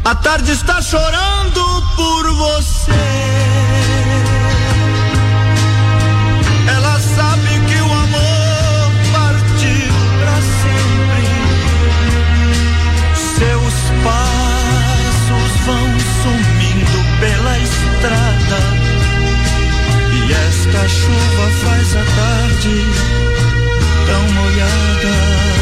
A tarde está chorando por você. Ela sabe que o amor partiu pra sempre. Seus passos vão sumindo pela estrada. E esta chuva faz a tarde tão molhada.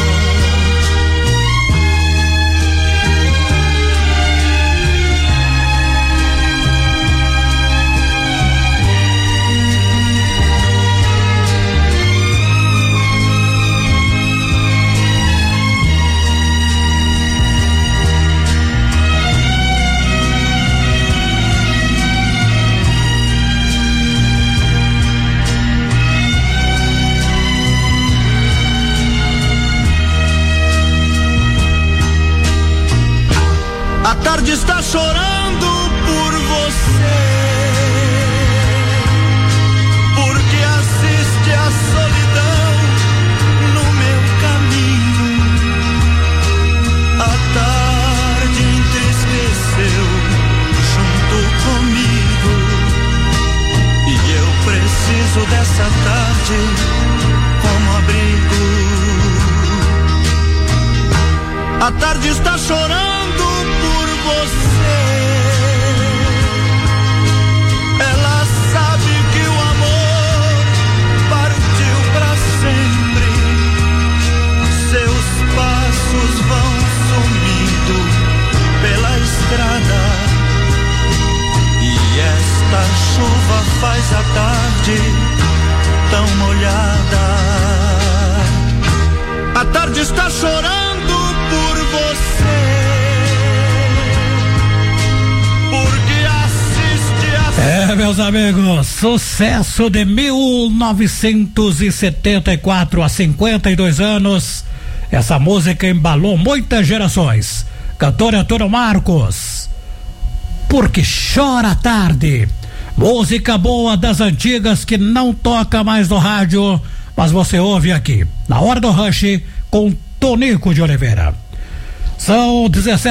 A tarde está chorando por você, porque assiste a solidão no meu caminho. A tarde entristeceu junto comigo, e eu preciso dessa tarde como abrigo. A tarde está chorando por você. Ela sabe que o amor partiu pra sempre. Seus passos vão sumindo pela estrada. E esta chuva faz a tarde tão molhada. A tarde está chorando por você, porque assiste a... meus amigos, sucesso de 1974, há 52 anos. Essa música embalou muitas gerações. Cantor Antônio Marcos, Porque Chora a Tarde. Música boa das antigas que não toca mais no rádio, mas você ouve aqui, na Hora do Rush, com Tonico de Oliveira. São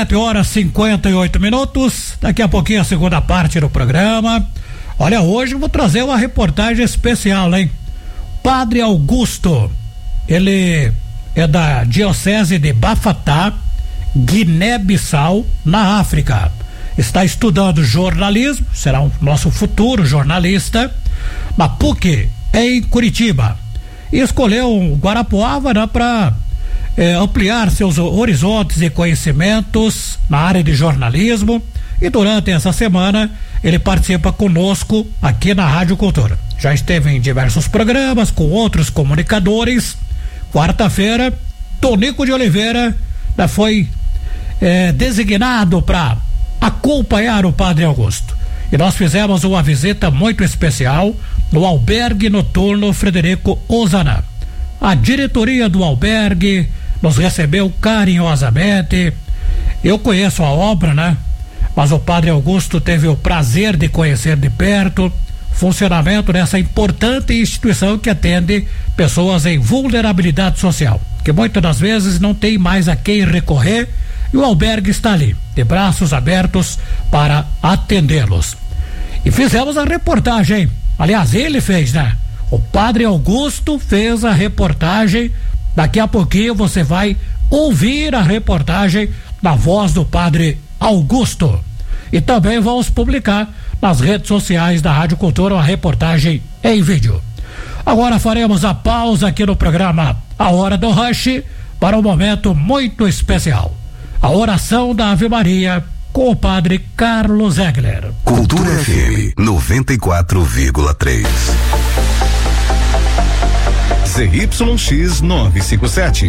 17h58. Daqui a pouquinho a segunda parte do programa. Olha, hoje eu vou trazer uma reportagem especial, hein? Padre Augusto, ele é da Diocese de Bafatá, Guiné-Bissau, na África. Está estudando jornalismo, será o nosso futuro jornalista, na PUC, em Curitiba. E escolheu o Guarapuava, né, para ampliar seus horizontes e conhecimentos na área de jornalismo, e durante essa semana ele participa conosco aqui na Rádio Cultura. Já esteve em diversos programas com outros comunicadores. Quarta-feira, Tonico de Oliveira foi designado para acompanhar o Padre Augusto, e nós fizemos uma visita muito especial no albergue noturno Frederico Ozana. A diretoria do albergue nos recebeu carinhosamente. Eu conheço a obra, né? Mas o Padre Augusto teve o prazer de conhecer de perto o funcionamento dessa importante instituição que atende pessoas em vulnerabilidade social, que muitas das vezes não tem mais a quem recorrer, e o albergue está ali, de braços abertos para atendê-los. E fizemos a reportagem, aliás, ele fez, né? O Padre Augusto fez a reportagem. Daqui a pouquinho você vai ouvir a reportagem na voz do Padre Augusto. E também vamos publicar nas redes sociais da Rádio Cultura uma reportagem em vídeo. Agora faremos a pausa aqui no programa A Hora do Rush para um momento muito especial. A oração da Ave Maria com o Padre Carlos Egler. Cultura FM 94,3. ZYX 957,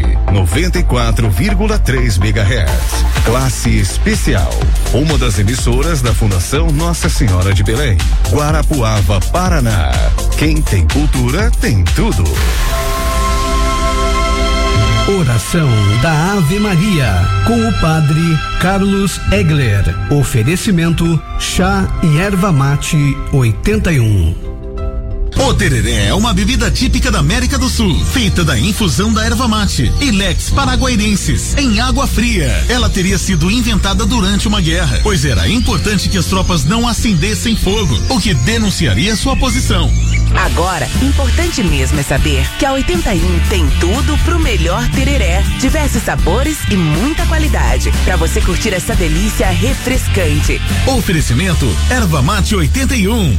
94,3 MHz. Classe especial. Uma das emissoras da Fundação Nossa Senhora de Belém. Guarapuava, Paraná. Quem tem cultura tem tudo. Oração da Ave Maria com o Padre Carlos Egler. Oferecimento chá e erva mate 81. O tereré é uma bebida típica da América do Sul, feita da infusão da erva mate Ilex paraguairensis em água fria. Ela teria sido inventada durante uma guerra, pois era importante que as tropas não acendessem fogo, o que denunciaria sua posição. Agora, importante mesmo é saber que a 81 tem tudo pro melhor tereré. Diversos sabores e muita qualidade, pra você curtir essa delícia refrescante. Oferecimento Erva Mate 81.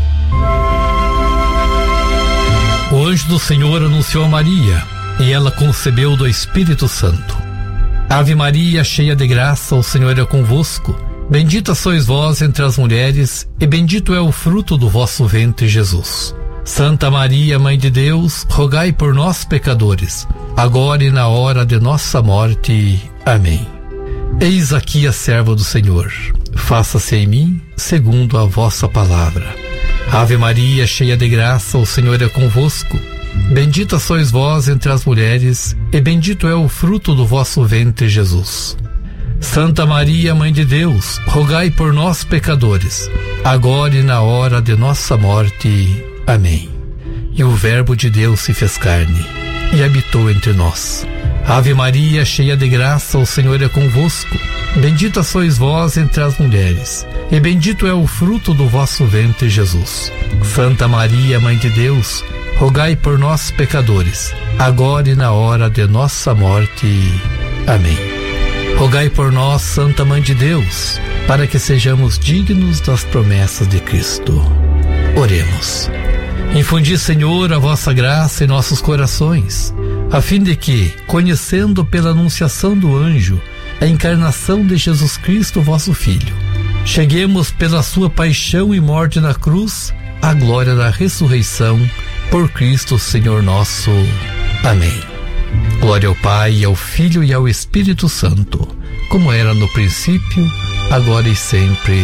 O anjo do Senhor anunciou a Maria, e ela concebeu do Espírito Santo. Ave Maria, cheia de graça, o Senhor é convosco. Bendita sois vós entre as mulheres, e bendito é o fruto do vosso ventre, Jesus. Santa Maria, Mãe de Deus, rogai por nós, pecadores, agora e na hora de nossa morte. Amém. Eis aqui a serva do Senhor. Faça-se em mim segundo a vossa palavra. Ave Maria, cheia de graça, o Senhor é convosco. Bendita sois vós entre as mulheres, e bendito é o fruto do vosso ventre, Jesus. Santa Maria, Mãe de Deus, rogai por nós, pecadores, agora e na hora de nossa morte. Amém. E o Verbo de Deus se fez carne e habitou entre nós. Ave Maria, cheia de graça, o Senhor é convosco. Bendita sois vós entre as mulheres, e bendito é o fruto do vosso ventre, Jesus. Santa Maria, Mãe de Deus, rogai por nós, pecadores, agora e na hora de nossa morte. Amém. Rogai por nós, Santa Mãe de Deus, para que sejamos dignos das promessas de Cristo. Oremos. Infundi, Senhor, a vossa graça em nossos corações, a fim de que, conhecendo pela anunciação do anjo a encarnação de Jesus Cristo, vosso Filho, cheguemos pela sua paixão e morte na cruz à glória da ressurreição, por Cristo Senhor nosso. Amém. Glória ao Pai, ao Filho e ao Espírito Santo, como era no princípio, agora e sempre.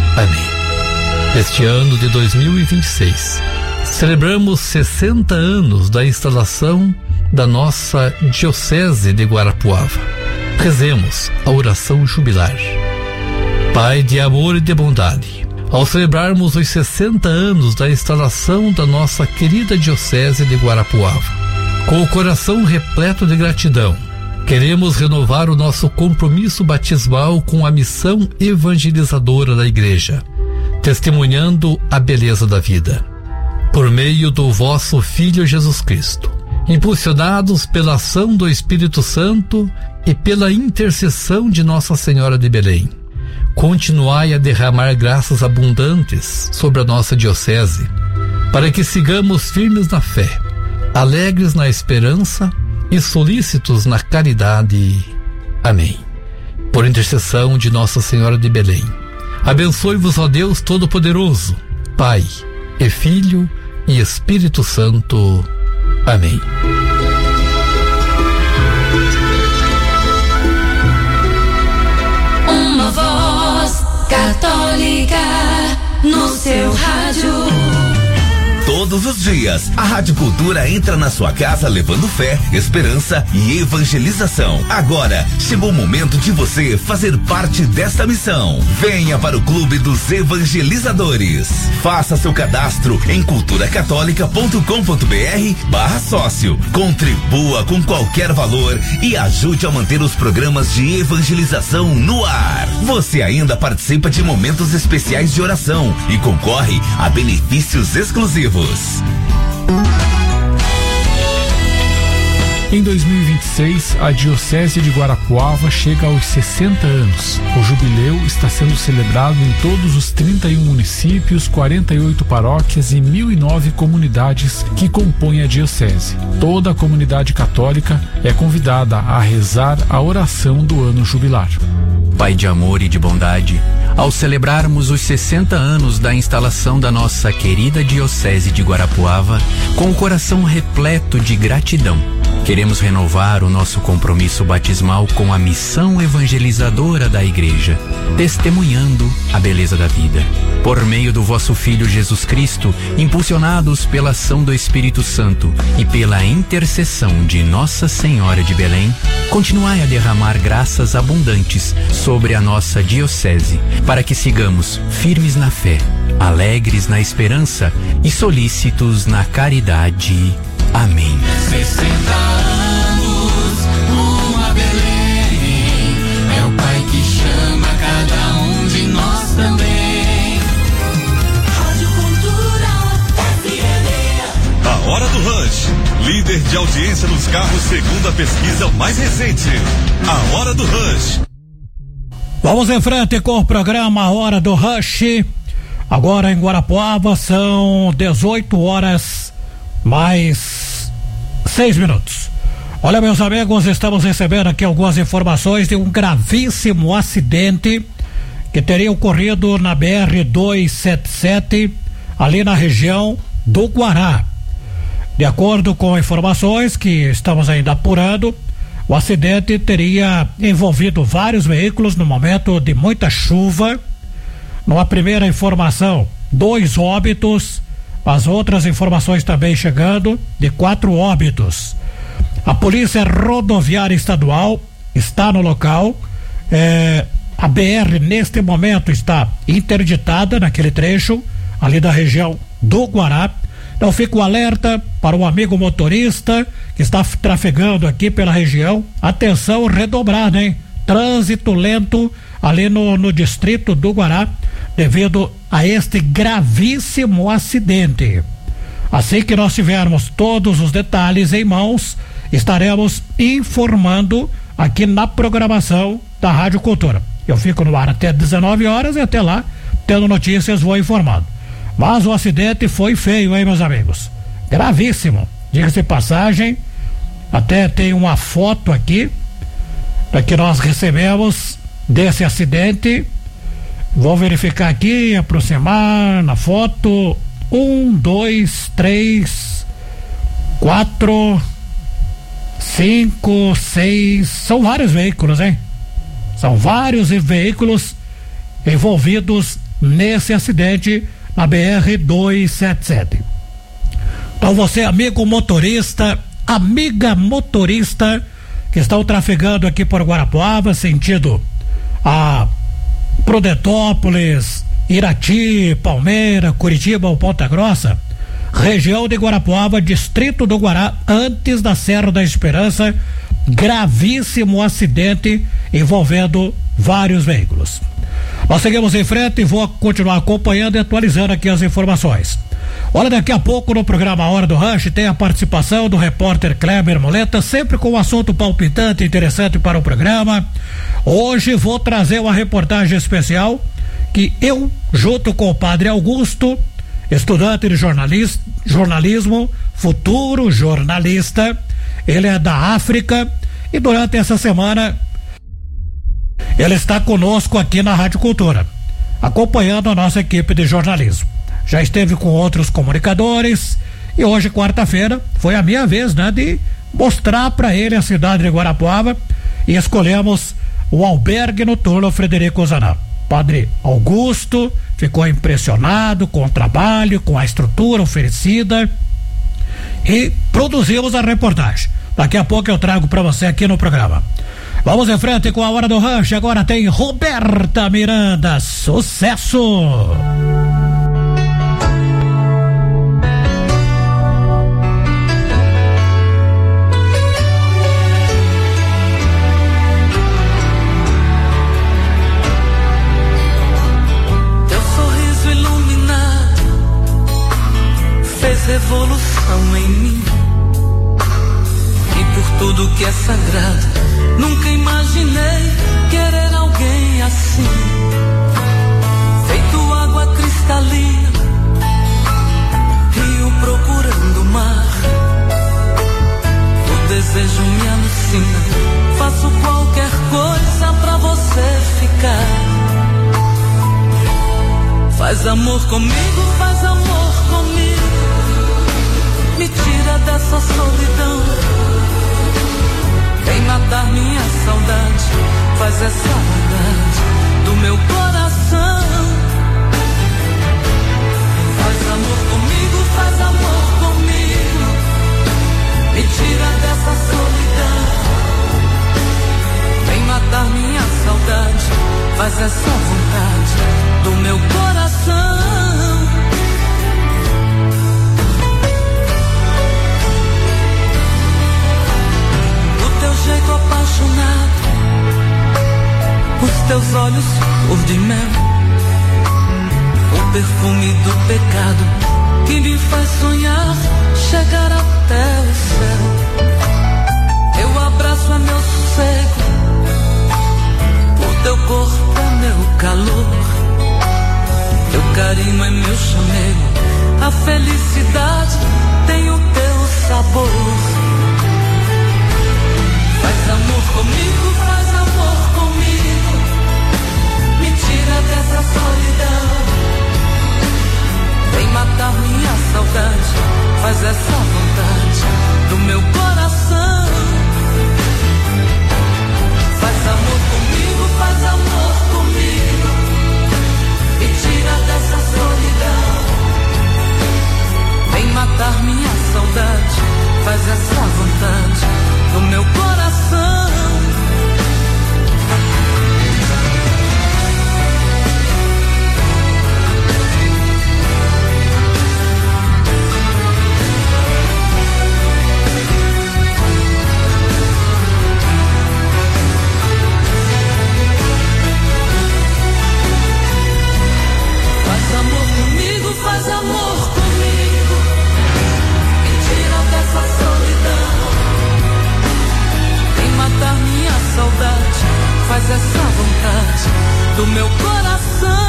Amém. Este ano de 2026, celebramos 60 anos da instalação da nossa Diocese de Guarapuava. Rezemos a oração jubilar. Pai de amor e de bondade, ao celebrarmos os 60 anos da instalação da nossa querida Diocese de Guarapuava, com o coração repleto de gratidão, queremos renovar o nosso compromisso batismal com a missão evangelizadora da Igreja, testemunhando a beleza da vida. Por meio do vosso Filho Jesus Cristo, impulsionados pela ação do Espírito Santo e pela intercessão de Nossa Senhora de Belém, continuai a derramar graças abundantes sobre a nossa Diocese, para que sigamos firmes na fé, alegres na esperança e solícitos na caridade. Amém. Por intercessão de Nossa Senhora de Belém, abençoe-vos, ó Deus Todo-Poderoso, Pai e Filho e Espírito Santo. Amém. Uma voz católica no seu rádio. Todos os dias, a Rádio Cultura entra na sua casa levando fé, esperança e evangelização. Agora, chegou o momento de você fazer parte desta missão. Venha para o Clube dos Evangelizadores. Faça seu cadastro em culturacatólica.com.br/sócio. Contribua com qualquer valor e ajude a manter os programas de evangelização no ar. Você ainda participa de momentos especiais de oração e concorre a benefícios exclusivos. Em 2026, a Diocese de Guarapuava chega aos 60 anos. O jubileu está sendo celebrado em todos os 31 municípios, 48 paróquias e 1.009 comunidades que compõem a Diocese. Toda a comunidade católica é convidada a rezar a oração do ano jubilar. Pai de amor e de bondade, ao celebrarmos os 60 anos da instalação da nossa querida Diocese de Guarapuava, com o coração repleto de gratidão, queremos renovar o nosso compromisso batismal com a missão evangelizadora da Igreja, testemunhando a beleza da vida. Por meio do vosso Filho Jesus Cristo, impulsionados pela ação do Espírito Santo e pela intercessão de Nossa Senhora de Belém, continuai a derramar graças abundantes sobre a nossa diocese, para que sigamos firmes na fé, alegres na esperança e solícitos na caridade. Amém. 60 anos, uma Belém, é o Pai que chama cada um de nós também. Rádio Cultura FM. A Hora do Rush, líder de audiência nos carros segundo a pesquisa mais recente. A Hora do Rush. Vamos em frente com o programa A Hora do Rush. Agora em Guarapuava são 18 horas mais 6 minutos. Olha, meus amigos, estamos recebendo aqui algumas informações de um gravíssimo acidente que teria ocorrido na BR-277, ali na região do Guará. De acordo com informações que estamos ainda apurando, o acidente teria envolvido vários veículos no momento de muita chuva. Numa primeira informação, 2 óbitos, as outras informações também chegando de 4 óbitos. A Polícia Rodoviária Estadual está no local. A BR neste momento está interditada naquele trecho ali da região do Guará. Então fica o alerta para o amigo motorista que está trafegando aqui pela região. Atenção redobrada, hein? Trânsito lento ali no distrito do Guará, devido a este gravíssimo acidente. Assim que nós tivermos todos os detalhes em mãos, estaremos informando aqui na programação da Rádio Cultura. Eu fico no ar até 19 horas e até lá, tendo notícias, vou informando. Mas o acidente foi feio, hein, meus amigos? Gravíssimo. Diga-se de passagem, até tem uma foto aqui que nós recebemos desse acidente. Vou verificar aqui, aproximar na foto. 1, 2, 3, 4, 5, 6. São vários veículos, hein? São vários veículos envolvidos nesse acidente na BR-277. Então você, amigo motorista, amiga motorista, que estão trafegando aqui por Guarapuava, sentido a Prudentópolis, Irati, Palmeira, Curitiba ou Ponta Grossa, região de Guarapuava, distrito do Guará, antes da Serra da Esperança, gravíssimo acidente envolvendo vários veículos. Nós seguimos em frente e vou continuar acompanhando e atualizando aqui as informações. Olha, daqui a pouco no programa A Hora do Rush tem a participação do repórter Kleber Moleta, sempre com um assunto palpitante e interessante para o programa. Hoje vou trazer uma reportagem especial que eu, junto com o Padre Augusto, estudante de jornalismo, futuro jornalista, ele é da África e durante essa semana ele está conosco aqui na Rádio Cultura, acompanhando a nossa equipe de jornalismo. Já esteve com outros comunicadores e hoje, quarta-feira, foi a minha vez, né, de mostrar para ele a cidade de Guarapuava e escolhemos o albergue noturno Frederico Zanam. Padre Augusto ficou impressionado com o trabalho, com a estrutura oferecida e produzimos a reportagem. Daqui a pouco eu trago para você aqui no programa. Vamos em frente com a Hora do Rush. Agora tem Roberta Miranda. Sucesso! Revolução em mim, e por tudo que é sagrado, nunca imaginei querer alguém assim. Feito água cristalina, rio procurando mar. O desejo me alucina, faço qualquer coisa pra você ficar. Faz amor comigo, faz amor comigo. Me tira dessa solidão, essa vontade do meu coração. O teu jeito apaixonado, os teus olhos cor de mel, o perfume do pecado que me faz sonhar chegar até o céu. Teu abraço é meu sossego, o teu corpo é meu calor, teu carinho é meu chamego, a felicidade tem o teu sabor. Faz amor comigo, faz amor comigo, me tira dessa solidão, vem matar minha saudade, faz essa vontade do meu coração. Faz amor comigo, faz amor comigo, me tira dessa solidão, vem matar minha saudade, faz essa vontade do meu coração. Faz amor comigo, me tira dessa solidão, vem matar minha saudade, faz essa vontade do meu coração.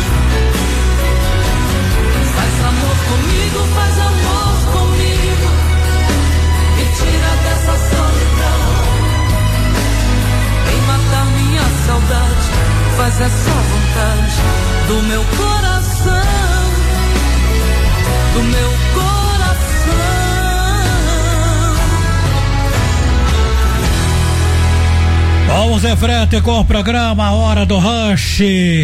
Faz amor comigo, faz amor comigo, me tira dessa solidão, vem matar minha saudade, faz essa vontade do meu coração. Do meu coração. Vamos em frente com o programa Hora do Rush.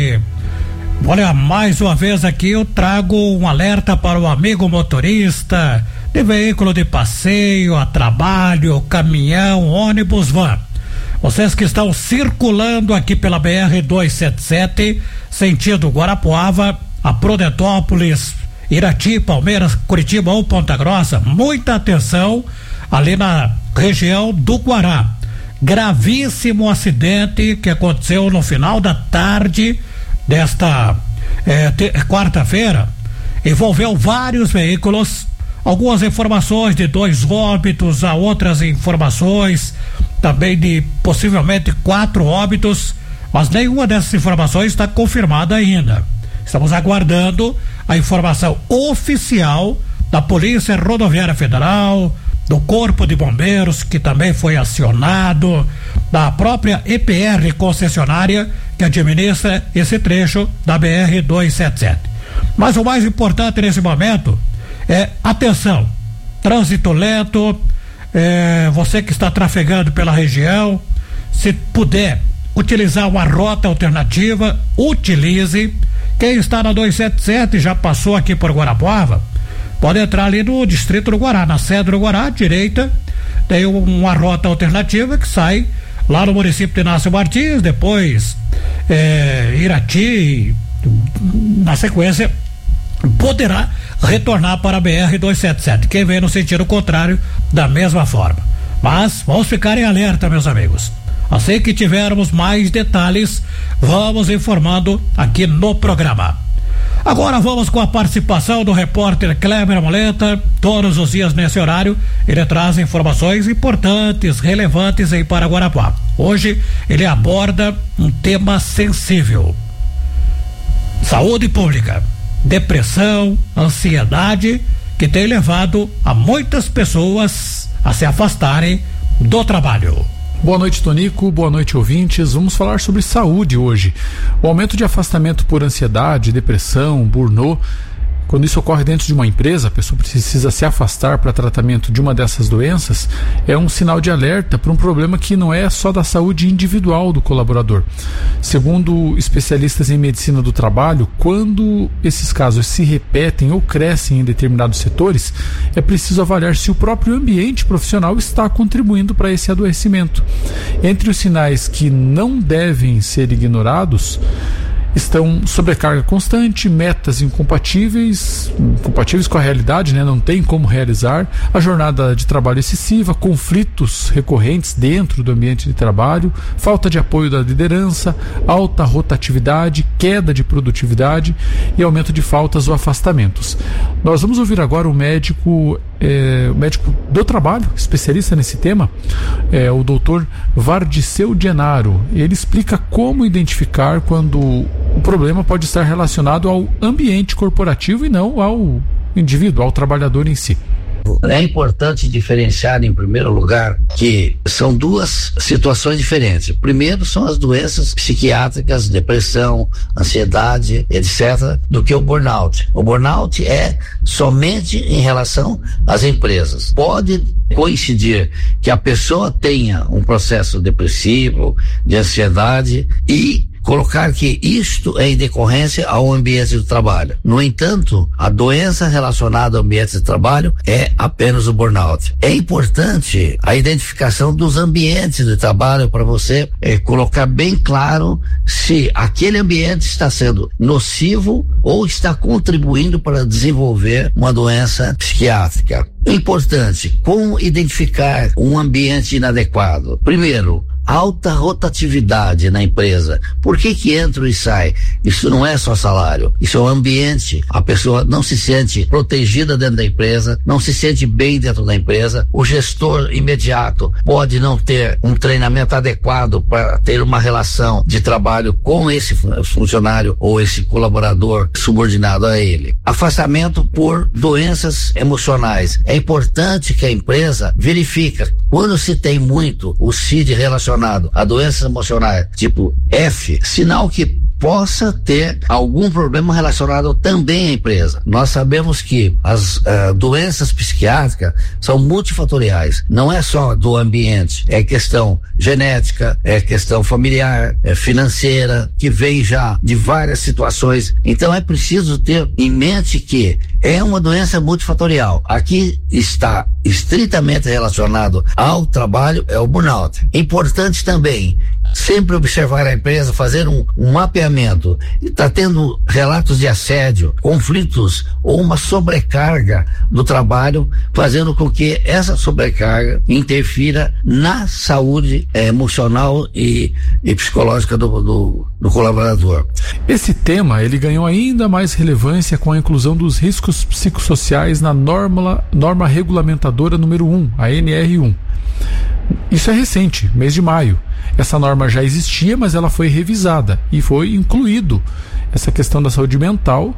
Olha, mais uma vez aqui eu trago um alerta para o amigo motorista de veículo de passeio, a trabalho, caminhão, ônibus, van. Vocês que estão circulando aqui pela BR-277, sentido Guarapuava, a Prudentópolis, Irati, Palmeiras, Curitiba ou Ponta Grossa, muita atenção ali na região do Guará. Gravíssimo acidente que aconteceu no final da tarde desta quarta-feira, envolveu vários veículos, algumas informações de 2 óbitos, há outras informações também de possivelmente 4 óbitos, mas nenhuma dessas informações está confirmada ainda. Estamos aguardando a informação oficial da Polícia Rodoviária Federal, do Corpo de Bombeiros, que também foi acionado, da própria EPR concessionária que administra esse trecho da BR-277. Mas o mais importante nesse momento é atenção, trânsito lento, você que está trafegando pela região, se puder utilizar uma rota alternativa, utilize. Quem está na 277 já passou aqui por Guarapuava, pode entrar ali no distrito do Guará, na sede do Guará, à direita, tem uma rota alternativa que sai lá no município de Inácio Martins, depois Irati, na sequência poderá retornar para a BR-277. Quem vem no sentido contrário, da mesma forma. Mas vamos ficar em alerta, meus amigos. Assim que tivermos mais detalhes, vamos informando aqui no programa. Agora vamos com a participação do repórter Kleber Moleta. Todos os dias nesse horário ele traz informações importantes, relevantes em Guarapuava. Hoje ele aborda um tema sensível: saúde pública, depressão, ansiedade, que tem levado a muitas pessoas a se afastarem do trabalho. Boa noite, Tonico. Boa noite, ouvintes. Vamos falar sobre saúde hoje. O aumento de afastamento por ansiedade, depressão, burnout, quando isso ocorre dentro de uma empresa, a pessoa precisa se afastar para tratamento de uma dessas doenças, é um sinal de alerta para um problema que não é só da saúde individual do colaborador. Segundo especialistas em medicina do trabalho, quando esses casos se repetem ou crescem em determinados setores, é preciso avaliar se o próprio ambiente profissional está contribuindo para esse adoecimento. Entre os sinais que não devem ser ignorados estão sobrecarga constante, metas incompatíveis com a realidade, né? Não tem como realizar, a jornada de trabalho excessiva, conflitos recorrentes dentro do ambiente de trabalho, falta de apoio da liderança, alta rotatividade, queda de produtividade e aumento de faltas ou afastamentos. Nós vamos ouvir agora o médico do trabalho, especialista nesse tema, o doutor Vardiceu Genaro. Ele explica como identificar quando o problema pode estar relacionado ao ambiente corporativo e não ao indivíduo, ao trabalhador em si. É importante diferenciar, em primeiro lugar, que são duas situações diferentes. Primeiro são as doenças psiquiátricas, depressão, ansiedade, etc., do que o burnout. O burnout é somente em relação às empresas. Pode coincidir que a pessoa tenha um processo depressivo, de ansiedade, e colocar que isto é em decorrência ao ambiente do trabalho. No entanto, a doença relacionada ao ambiente de trabalho é apenas o burnout. É importante a identificação dos ambientes de trabalho para você colocar bem claro se aquele ambiente está sendo nocivo ou está contribuindo para desenvolver uma doença psiquiátrica. É importante como identificar um ambiente inadequado. Primeiro, alta rotatividade na empresa. Por que entra e sai? Isso não é só salário, isso é o ambiente. A pessoa não se sente protegida dentro da empresa, não se sente bem dentro da empresa. O gestor imediato pode não ter um treinamento adequado para ter uma relação de trabalho com esse funcionário ou esse colaborador subordinado a ele. Afastamento por doenças emocionais. É importante que a empresa verifique quando se tem muito o CID relacionado a doenças emocionais tipo F, sinal que possa ter algum problema relacionado também à empresa. Nós sabemos que as doenças psiquiátricas são multifatoriais, não é só do ambiente, é questão genética, é questão familiar, é financeira, que vem já de várias situações. Então é preciso ter em mente que é uma doença multifatorial. Aqui está estritamente relacionado ao trabalho, é o burnout. Importante também sempre observar a empresa, fazer um mapeamento. Está tendo relatos de assédio, conflitos ou uma sobrecarga do trabalho, fazendo com que essa sobrecarga interfira na saúde emocional e psicológica do colaborador. Esse tema ele ganhou ainda mais relevância com a inclusão dos riscos psicossociais na norma regulamentadora número 1, a NR1. Isso é recente, mês de maio. Essa norma já existia, mas ela foi revisada e foi incluído essa questão da saúde mental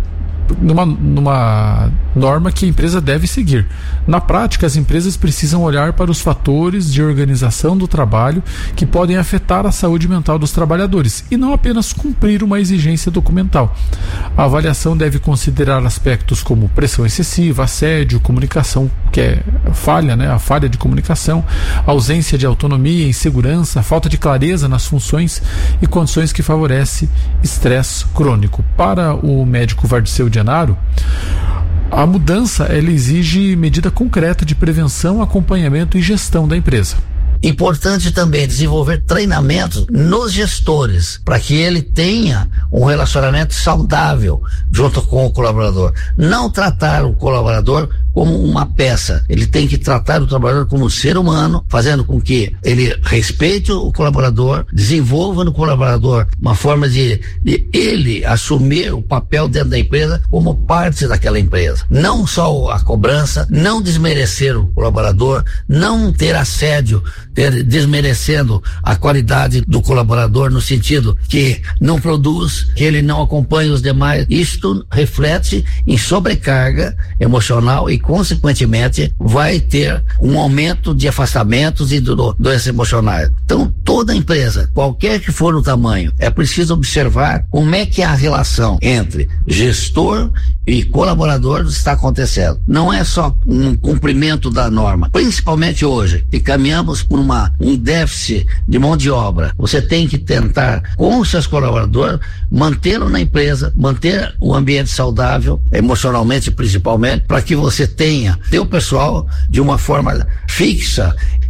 numa norma que a empresa deve seguir. Na prática, as empresas precisam olhar para os fatores de organização do trabalho que podem afetar a saúde mental dos trabalhadores e não apenas cumprir uma exigência documental. A avaliação deve considerar aspectos como pressão excessiva, assédio, comunicação que é falha, né? A falha de comunicação, ausência de autonomia, insegurança, falta de clareza nas funções e condições que favorecem estresse crônico. Para o médico Vardiceu Genaro, a mudança ela exige medida concreta de prevenção, acompanhamento e gestão da empresa. Importante também desenvolver treinamentos nos gestores para que ele tenha um relacionamento saudável junto com o colaborador. Não tratar o colaborador como uma peça. Ele tem que tratar o trabalhador como um ser humano, fazendo com que ele respeite o colaborador, desenvolva no colaborador uma forma de ele assumir o papel dentro da empresa como parte daquela empresa. Não só a cobrança, não desmerecer o colaborador, não ter assédio, desmerecendo a qualidade do colaborador no sentido que não produz, que ele não acompanha os demais. Isto reflete em sobrecarga emocional e consequentemente vai ter um aumento de afastamentos e doenças emocionais. Então toda empresa, qualquer que for o tamanho, é preciso observar como é que a relação entre gestor e colaborador está acontecendo. Não é só um cumprimento da norma, principalmente hoje, que caminhamos por um déficit de mão de obra. Você tem que tentar, com os seus colaboradores, mantê-lo na empresa, manter o ambiente saudável, emocionalmente principalmente, para que você tenha o pessoal de uma forma fixa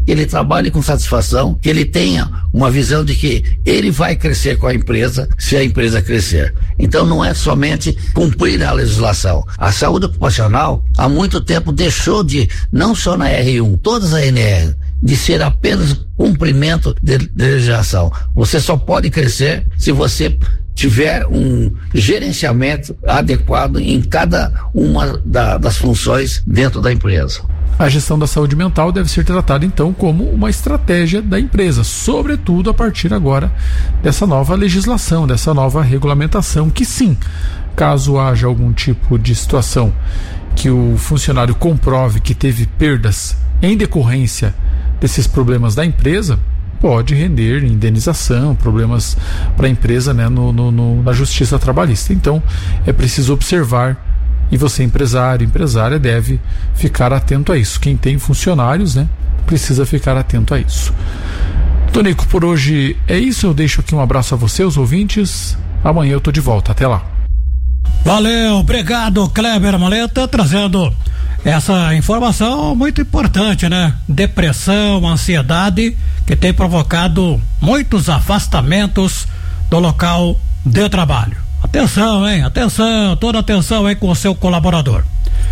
que ele trabalhe com satisfação, que ele tenha uma visão de que ele vai crescer com a empresa se a empresa crescer. Então não é somente cumprir a legislação. A saúde ocupacional há muito tempo deixou de, não só na R1, todas as ANR, de ser apenas cumprimento de legislação. Você só pode crescer se você tiver um gerenciamento adequado em cada uma das funções dentro da empresa. A gestão da saúde mental deve ser tratada então como uma estratégia da empresa, sobretudo a partir agora dessa nova legislação, dessa nova regulamentação, que sim, caso haja algum tipo de situação que o funcionário comprove que teve perdas em decorrência desses problemas da empresa, pode render indenização, problemas para a empresa, né, na justiça trabalhista. Então é preciso observar, e você, empresário, empresária, deve ficar atento a isso. Quem tem funcionários, né, precisa ficar atento a isso. Tonico, por hoje é isso. Eu deixo aqui um abraço a você, os ouvintes. Amanhã eu tô de volta. Até lá. Valeu, obrigado, Kleber Maleta, trazendo essa informação muito importante, né? Depressão, ansiedade, que tem provocado muitos afastamentos do local de trabalho. Atenção, hein? Atenção, toda atenção aí com o seu colaborador.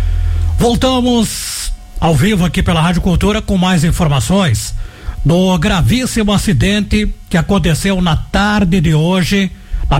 Voltamos ao vivo aqui pela Rádio Cultura com mais informações do gravíssimo acidente que aconteceu na tarde de hoje na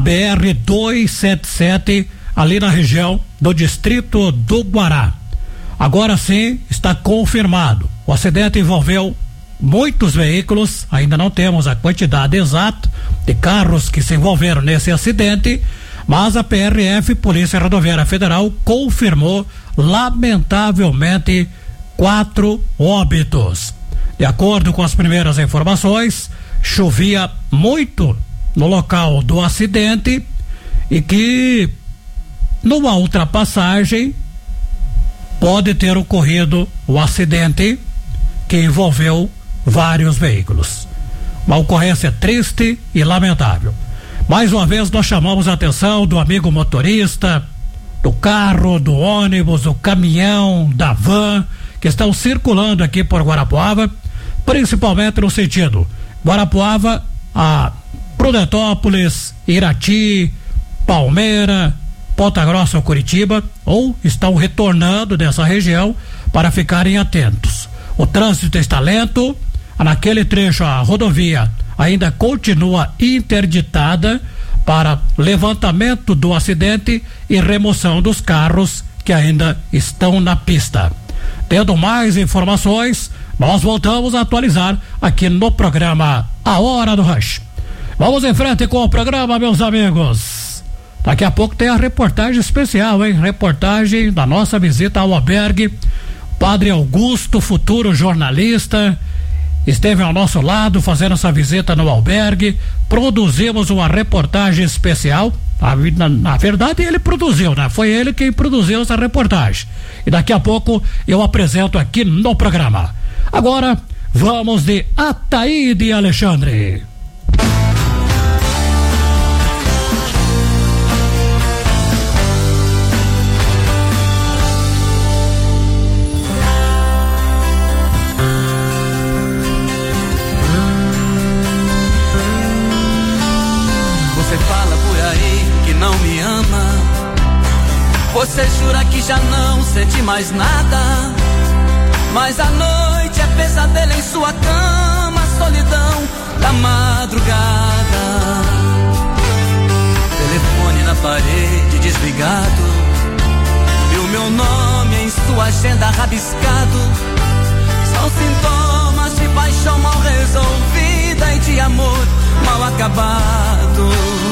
BR-277, ali na região do distrito do Guará. Agora sim está confirmado. O acidente envolveu muitos veículos, ainda não temos a quantidade exata de carros que se envolveram nesse acidente, mas a PRF, Polícia Rodoviária Federal, confirmou lamentavelmente 4 óbitos. De acordo com as primeiras informações, chovia muito no local do acidente e que numa ultrapassagem pode ter ocorrido o acidente que envolveu vários veículos. Uma ocorrência triste e lamentável. Mais uma vez nós chamamos a atenção do amigo motorista, do carro, do ônibus, do caminhão, da van, que estão circulando aqui por Guarapuava, principalmente no sentido Guarapuava a Prudentópolis, Irati, Palmeira, Ponta Grossa ou Curitiba, ou estão retornando dessa região para ficarem atentos. O trânsito está lento, naquele trecho a rodovia ainda continua interditada para levantamento do acidente e remoção dos carros que ainda estão na pista. Tendo mais informações, nós voltamos a atualizar aqui no programa A Hora do Rush. Vamos em frente com o programa, meus amigos. Daqui a pouco tem a reportagem especial, hein? Reportagem da nossa visita ao albergue. Padre Augusto, futuro jornalista, esteve ao nosso lado fazendo essa visita no albergue. Produzimos uma reportagem especial. Na verdade ele produziu, né? Foi ele quem produziu essa reportagem. E daqui a pouco eu apresento aqui no programa. Agora vamos de Ataíde Alexandre. Você jura que já não sente mais nada, mas a noite é pesadelo em sua cama, solidão da madrugada. Telefone na parede desligado, e o meu nome em sua agenda rabiscado. São sintomas de paixão mal resolvida e de amor mal acabado.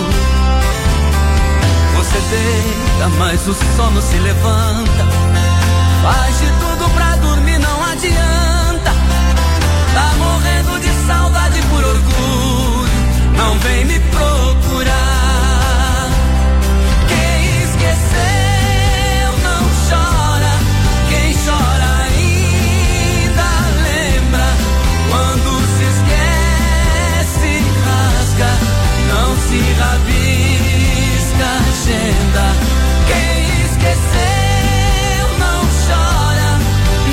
Você deita, mas o sono se levanta. Faz de tudo pra dormir, não adianta. Tá morrendo de saudade por orgulho, não vem me procurar. Quem esqueceu não chora, quem chora ainda lembra. Quando se esquece, rasga, não se rabisca agenda. Quem esqueceu não chora,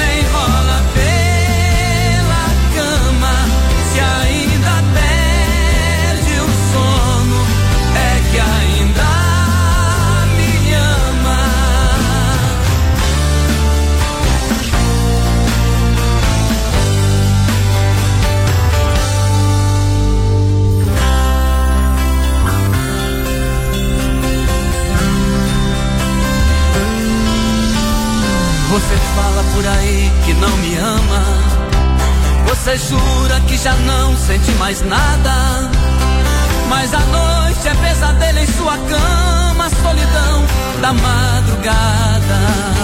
Você jura que já não sente mais nada, mas a noite é pesadelo em sua cama, solidão da madrugada.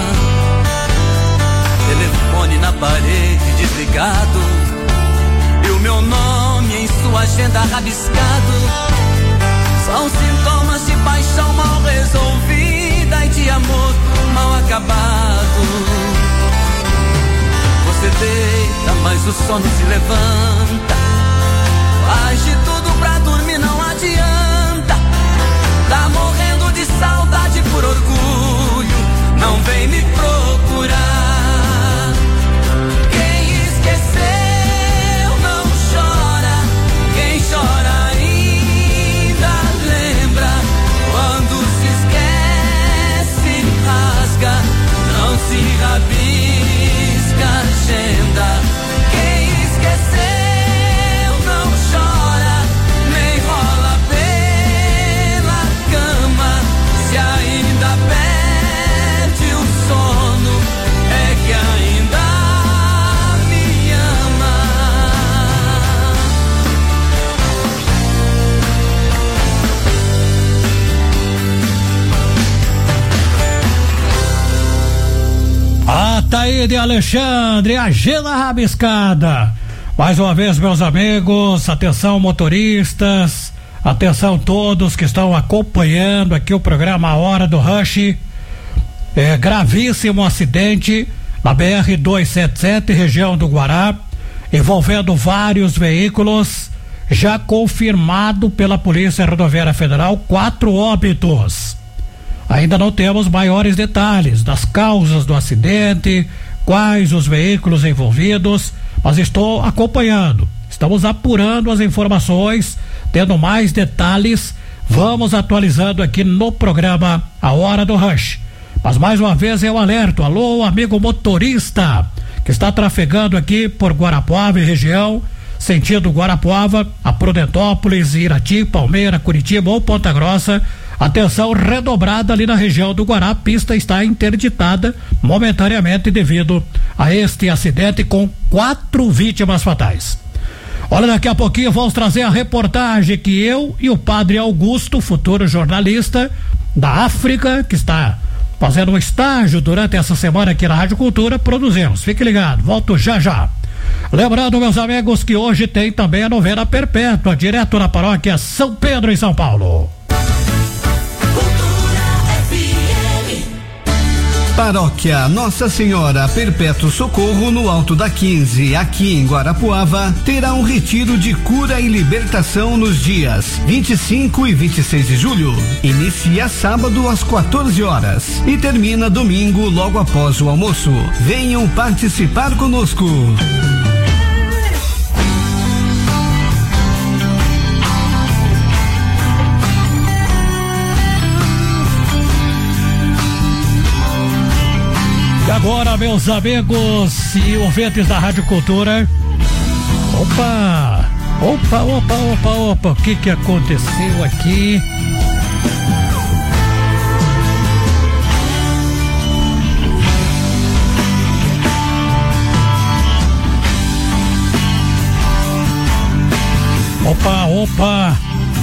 Telefone na parede desligado, e o meu nome em sua agenda rabiscado. São sintomas de paixão mal resolvida e de amor mal acabado. Você deita, mas o sono se levanta, faz de tudo pra dormir, não adianta. Tá morrendo de saudade por orgulho, não vem me procurar. Quem esqueceu não chora, quem chora ainda lembra. Quando se esquece, rasga, não se rabisca a agenda. Quem esqueceu não chora, nem rola pela cama. Se ainda perde o sono, é que ainda me ama. Ataíde Alexandre, agenda rabiscada. Mais uma vez, meus amigos, atenção motoristas, atenção todos que estão acompanhando aqui o programa A Hora do Rush. Gravíssimo acidente na BR-277, região do Guará, envolvendo vários veículos, já confirmado pela Polícia Rodoviária Federal, 4 óbitos. Ainda não temos maiores detalhes das causas do acidente, quais os veículos envolvidos, mas estou acompanhando. Estamos apurando as informações, tendo mais detalhes, vamos atualizando aqui no programa A Hora do Rush. Mas mais uma vez eu alerto, alô amigo motorista que está trafegando aqui por Guarapuava e região, sentido Guarapuava, a Prudentópolis, Irati, Palmeira, Curitiba ou Ponta Grossa. Atenção redobrada ali na região do Guará, a pista está interditada momentaneamente devido a este acidente com 4 vítimas fatais. Olha, daqui a pouquinho vamos trazer a reportagem que eu e o padre Augusto, futuro jornalista da África, que está fazendo um estágio durante essa semana aqui na Rádio Cultura, produzimos. Fique ligado, volto já já. Lembrando, meus amigos, que hoje tem também a novena perpétua, direto na paróquia São Pedro, em São Paulo. Paróquia Nossa Senhora Perpétuo Socorro, no Alto da 15, aqui em Guarapuava, terá um retiro de cura e libertação nos dias 25 e 26 de julho. Inicia sábado às 14 horas e termina domingo logo após o almoço. Venham participar conosco. E agora, meus amigos e ouvintes da Rádio Cultura, opa, o que aconteceu aqui? Opa,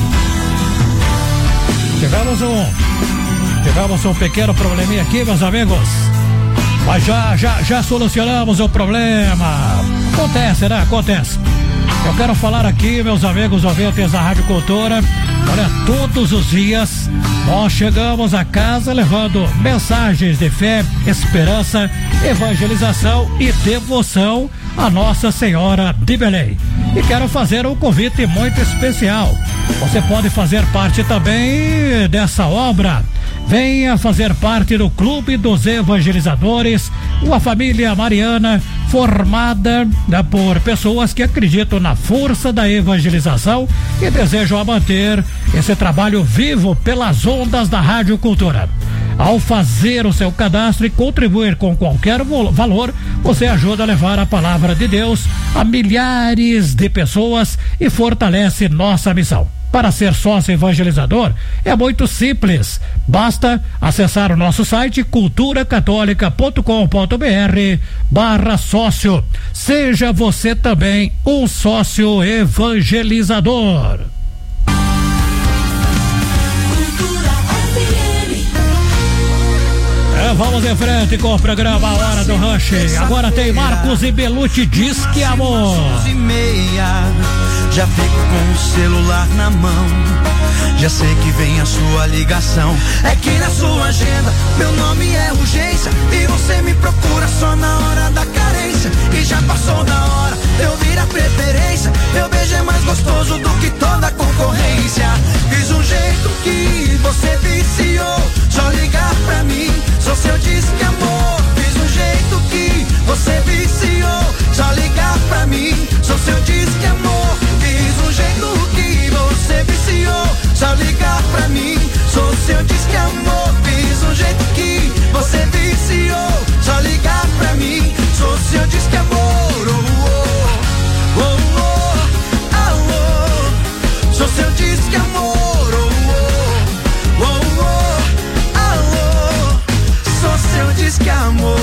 tivemos um pequeno probleminha aqui, meus amigos. Mas já solucionamos o problema. Acontece, né? Acontece. Eu quero falar aqui, meus amigos ouvintes da Rádio Cultura. Olha, todos os dias nós chegamos a casa levando mensagens de fé, esperança, evangelização e devoção a Nossa Senhora de Belém. E quero fazer um convite muito especial. Você pode fazer parte também dessa obra. Venha fazer parte do Clube dos Evangelizadores, uma família mariana formada por pessoas que acreditam na força da evangelização e desejam manter esse trabalho vivo pelas ondas da Rádio Cultura. Ao fazer o seu cadastro e contribuir com qualquer valor, você ajuda a levar a palavra de Deus a milhares de pessoas e fortalece nossa missão. Para ser sócio evangelizador é muito simples, basta acessar o nosso site culturacatólica.com.br/sócio. Seja você também um sócio evangelizador. Vamos em frente com o programa A Hora do Rush. Agora tem Marcos e Belucci, Diz que Amor. 11h30, já fico com o celular na mão, já sei que vem a sua ligação. É que na sua agenda meu nome é urgência e você me procura só na hora da carência. E já passou da hora, eu viro a preferência, meu beijo é mais gostoso do que toda a concorrência. Fiz um jeito que você viciou, só ligar pra mim, sou seu disque amor. Fiz um jeito que você viciou, só ligar pra mim, sou seu disque amor. Fiz um jeito que você viciou, só ligar pra mim, sou seu disque amor. Fiz um jeito que você viciou, só ligar pra mim, sou seu disque amor. Oh, oh, oh, oh, alô, sou seu disque amor. Oh, oh, oh, oh, alô, sou seu disque amor.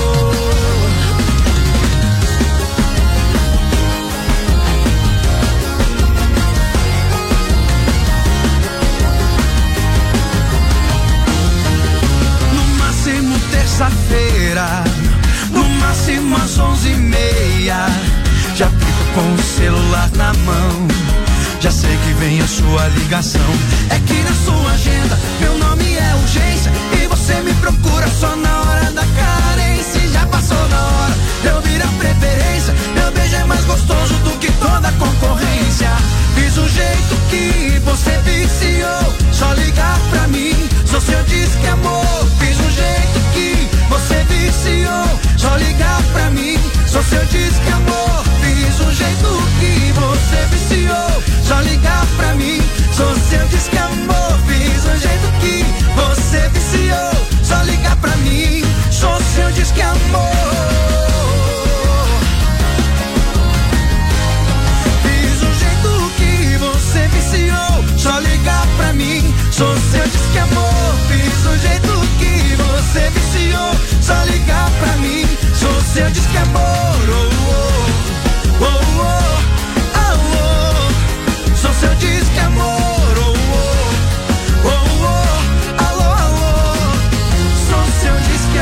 Terça-feira, no máximo às 11h30, já fico com o celular na mão, já sei que vem a sua ligação. É que na sua agenda meu nome é urgência e você me procura só na hora da carência. Já passou da hora, eu viro a preferência, meu beijo é mais gostoso do que toda a concorrência. Fiz um jeito que você viciou, só ligar pra mim, sou seu disque amor. Fiz um jeito que você viciou, só ligar pra mim, sou seu disque amor. Fiz um jeito que você viciou, só ligar pra mim, sou seu disque amor. Fiz um jeito que você viciou, só ligar pra mim, sou seu disque amor. Fiz um jeito que você viciou, só ligar pra mim, sou seu disque amor. Fiz um jeito que você viciou, só ligar pra mim, sou seu disque amor. Oh, oh, oh, oh, alô, sou seu disque amor. Oh, oh, oh, oh, alô, alô, sou seu disque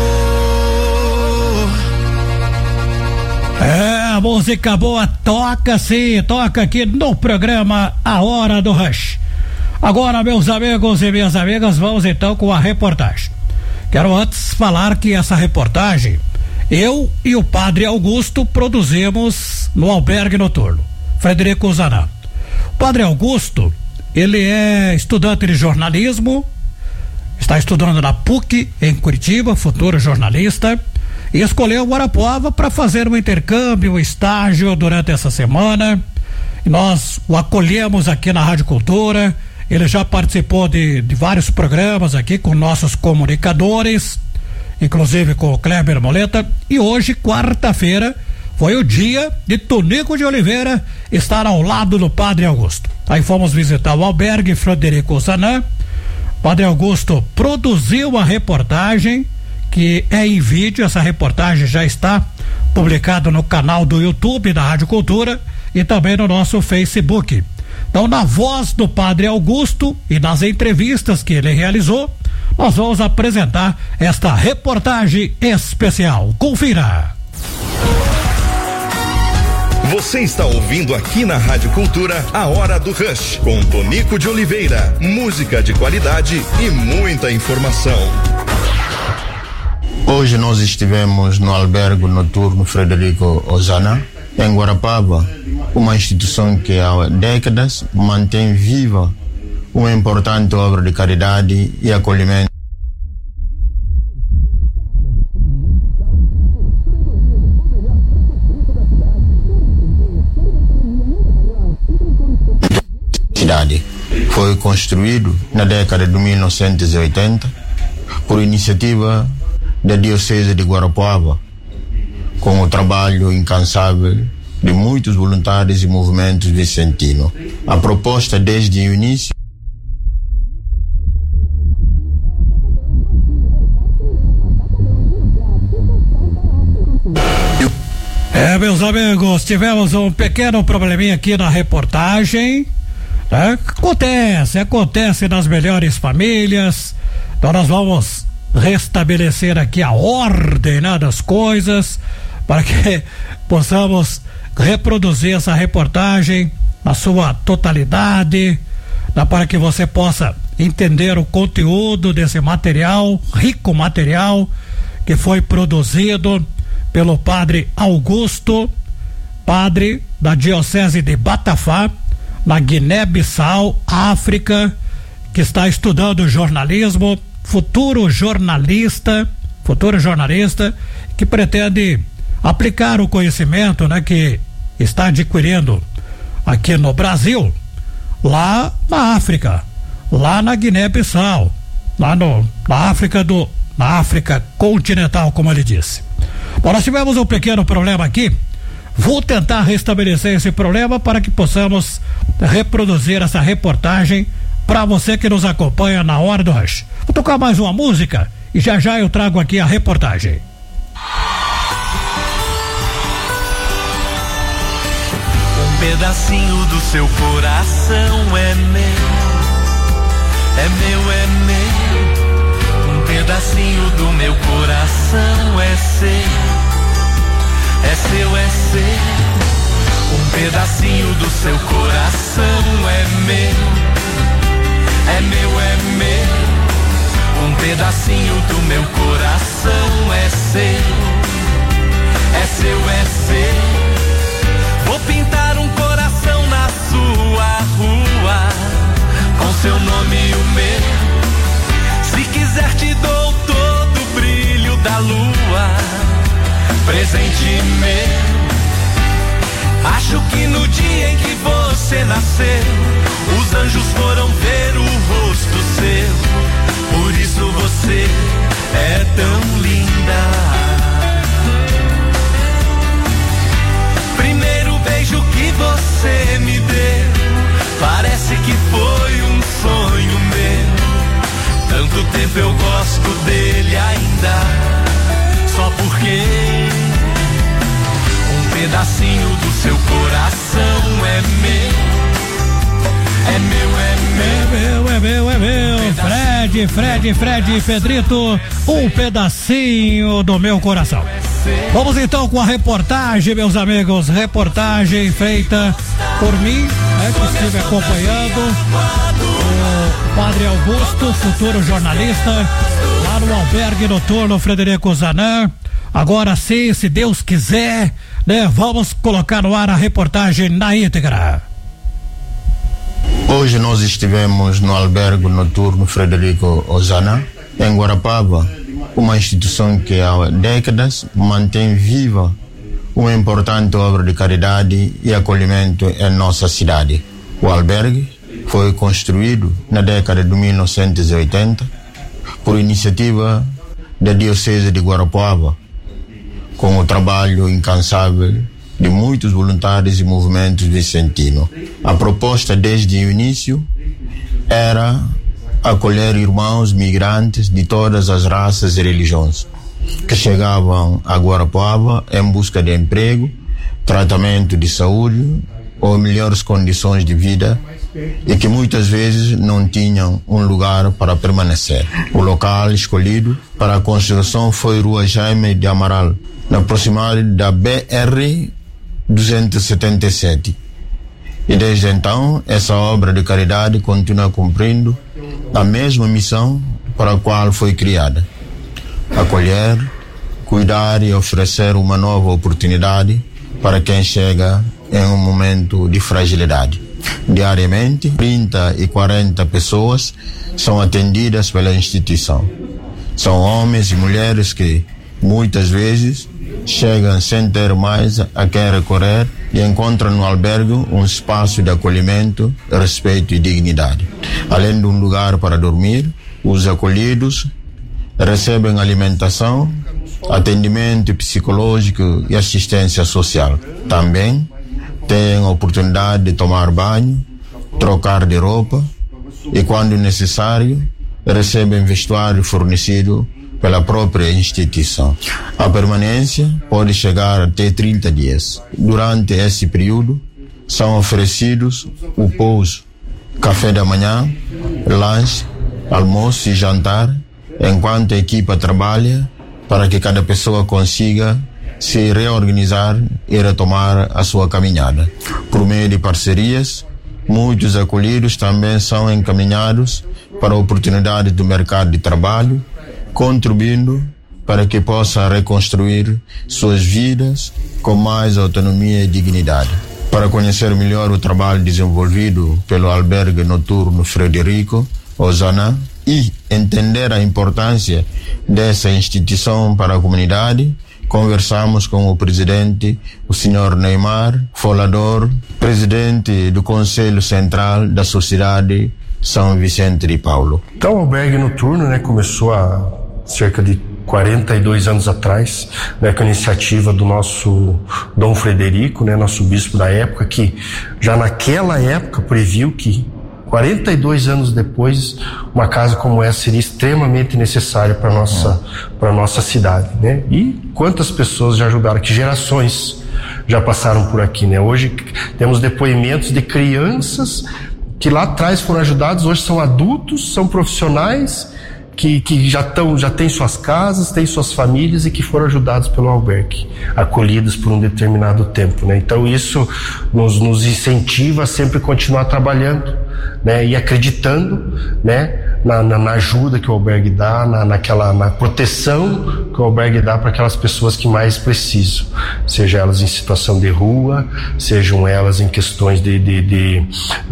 amor. É, música boa toca sim, toca aqui no programa A Hora do Rush. Agora, meus amigos e minhas amigas, vamos então com a reportagem. Quero antes falar que essa reportagem eu e o Padre Augusto produzimos no albergue noturno Frederico Zanan. O Padre Augusto, ele é estudante de jornalismo, está estudando na PUC em Curitiba, futuro jornalista, e escolheu Guarapuava para fazer um intercâmbio, um estágio durante essa semana. E nós o acolhemos aqui na Rádio Cultura. Ele já participou de vários programas aqui com nossos comunicadores, inclusive com o Kleber Moleta. E hoje, quarta-feira, foi o dia de Tonico de Oliveira estar ao lado do Padre Augusto. Aí fomos visitar o albergue Frederico Zanan. Padre Augusto produziu uma reportagem que é em vídeo. Essa reportagem já está publicada no canal do YouTube da Rádio Cultura e também no nosso Facebook. Então, na voz do Padre Augusto e nas entrevistas que ele realizou, nós vamos apresentar esta reportagem especial. Confira. Você está ouvindo aqui na Rádio Cultura A Hora do Rush, com Tonico de Oliveira. Música de qualidade e muita informação. Hoje nós estivemos no albergue noturno Frederico Zanan, em Guarapuava, uma instituição que há décadas mantém viva uma importante obra de caridade e acolhimento. Cidade foi construído na década de 1980 por iniciativa da Diocese de Guarapuava, com o trabalho incansável de muitos voluntários e movimentos vicentinos. A proposta desde o início meus amigos, tivemos um pequeno probleminha aqui na reportagem, né? Acontece nas melhores famílias. Então nós vamos restabelecer aqui a ordem, né, das coisas, para que possamos reproduzir essa reportagem na sua totalidade, né, para que você possa entender o conteúdo desse material, rico material que foi produzido pelo Padre Augusto, padre da Diocese de Batafá, na Guiné-Bissau, África, que está estudando jornalismo, futuro jornalista, que pretende aplicar o conhecimento, né, que está adquirindo aqui no Brasil, lá na África, lá na Guiné-Bissau, lá na África continental, como ele disse. Bom, nós tivemos um pequeno problema aqui. Vou tentar restabelecer esse problema para que possamos reproduzir essa reportagem para você que nos acompanha na hora do rush. Vou tocar mais uma música e já eu trago aqui a reportagem. Um pedacinho do seu coração é meu. Um pedacinho do meu coração é seu. É seu. Um pedacinho do seu coração é meu. Um pedacinho do meu coração é seu. É seu. Vou pintar um coração na sua rua, com seu nome e o meu. Se quiser te dou todo o brilho da lua, presente meu. Acho que no dia em que você nasceu, os anjos foram ver o rosto seu. Por isso você é tão linda. Primeiro beijo que você me deu, parece que foi um sonho meu. Tanto tempo eu gosto dele ainda, só porque um pedacinho do seu coração é meu. É meu. Fred, Pedrito, um pedacinho do meu coração. Vamos então com a reportagem, meus amigos. Reportagem feita por mim, né, que estive acompanhando o Padre Augusto, futuro jornalista, lá no albergue noturno Frederico Zanan. Agora sim, se Deus quiser, né, vamos colocar no ar a reportagem na íntegra. Hoje nós estivemos no albergue noturno Frederico Zanan, em Guarapava, uma instituição que há décadas mantém viva uma importante obra de caridade e acolhimento em nossa cidade. O albergue foi construído na década de 1980 por iniciativa da Diocese de Guarapuava, com o trabalho incansável de muitos voluntários e movimentos vicentinos. A proposta desde o início era acolher irmãos migrantes de todas as raças e religiões que chegavam a Guarapuava em busca de emprego, tratamento de saúde ou melhores condições de vida e que muitas vezes não tinham um lugar para permanecer. O local escolhido para a construção foi Rua Jaime de Amaral, na proximidade da BR 277. E desde então, essa obra de caridade continua cumprindo a mesma missão para a qual foi criada: acolher, cuidar e oferecer uma nova oportunidade para quem chega em um momento de fragilidade. Diariamente, 30 e 40 pessoas são atendidas pela instituição. São homens e mulheres que, muitas vezes, chegam sem ter mais a quem recorrer e encontram no albergue um espaço de acolhimento, respeito e dignidade. Além de um lugar para dormir, os acolhidos recebem alimentação, atendimento psicológico e assistência social. Também têm a oportunidade de tomar banho, trocar de roupa e, quando necessário, recebem vestuário fornecido pela própria instituição. A permanência pode chegar até 30 dias. Durante esse período, são oferecidos o pouso, café da manhã, lanche, almoço e jantar, enquanto a equipa trabalha para que cada pessoa consiga se reorganizar e retomar a sua caminhada. Por meio de parcerias, muitos acolhidos também são encaminhados para a oportunidade do mercado de trabalho, contribuindo para que possam reconstruir suas vidas com mais autonomia e dignidade. Para conhecer melhor o trabalho desenvolvido pelo albergue noturno Frederico Osana e entender a importância dessa instituição para a comunidade, conversamos com o presidente, o senhor Neymar Folador, presidente do Conselho Central da Sociedade São Vicente de Paulo. Então, o albergue noturno, começou há cerca de 42 anos atrás, com a iniciativa do nosso Dom Frederico, nosso bispo da época, que já naquela época previu que 42 anos depois, uma casa como essa seria extremamente necessária para nossa cidade, E quantas pessoas já ajudaram, que gerações já passaram por aqui, Hoje temos depoimentos de crianças que lá atrás foram ajudados, hoje são adultos, são profissionais que já têm suas casas, têm suas famílias e que foram ajudados pelo albergue, acolhidos por um determinado tempo, Então isso nos incentiva a sempre continuar trabalhando, e acreditando, na ajuda que o albergue dá, na proteção que o albergue dá para aquelas pessoas que mais precisam, seja elas em situação de rua, sejam elas em questões de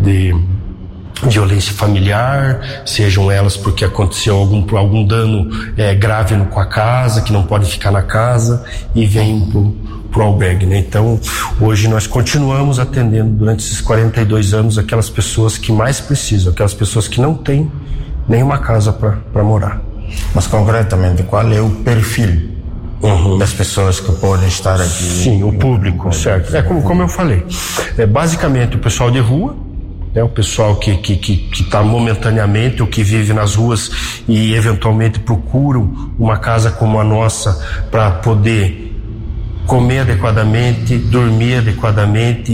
violência familiar, sejam elas porque aconteceu algum dano grave com a casa, que não podem ficar na casa e vêm pro albergue, Então, hoje nós continuamos atendendo durante esses 42 anos aquelas pessoas que mais precisam, aquelas pessoas que não têm nenhuma casa para morar. Mas concretamente, qual é o perfil das pessoas que podem estar aqui? Sim, o público, certo. Como eu falei, basicamente o pessoal de rua, o pessoal que está momentaneamente ou que vive nas ruas e eventualmente procuram uma casa como a nossa para poder comer adequadamente, dormir adequadamente